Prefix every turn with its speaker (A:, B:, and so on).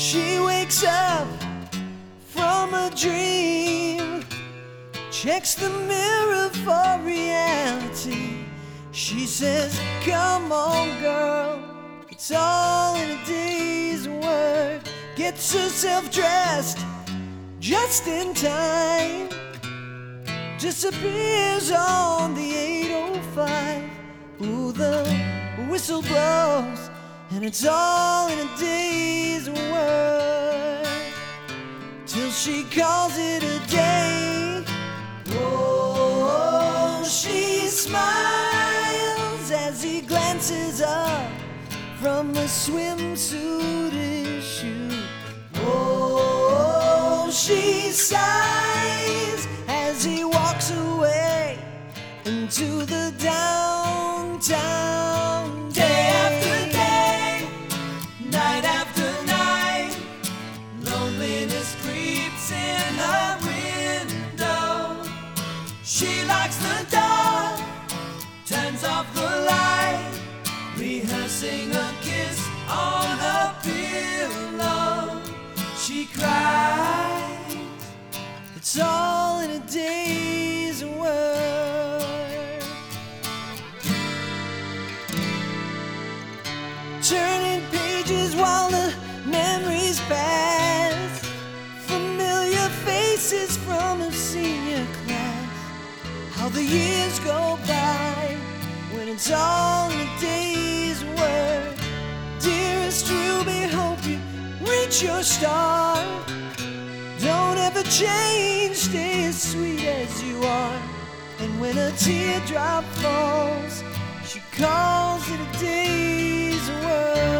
A: She wakes up from a dream, checks the mirror for reality. She says, come on girl, it's all in a day's work. Gets herself dressed just in time, disappears on the 805. Ooh, the whistle blows and it's all in a day's work, till she calls it a day. Oh, she smiles as he glances up from the swimsuit issue. Oh, she sighs as he walks away into the downtown. Day after day, night after night, loneliness creeps in her window. She locks the door, turns off the light, rehearsing a kiss on a pillow. She cries, it's all in a day's work. Turning pages while the memories pass, familiar faces from a senior class. How the years go by when it's all in a day's work. Dearest Ruby, hope you reach your star. Don't ever change, stay as sweet as you are. And when a teardrop falls, she calls it a day's work.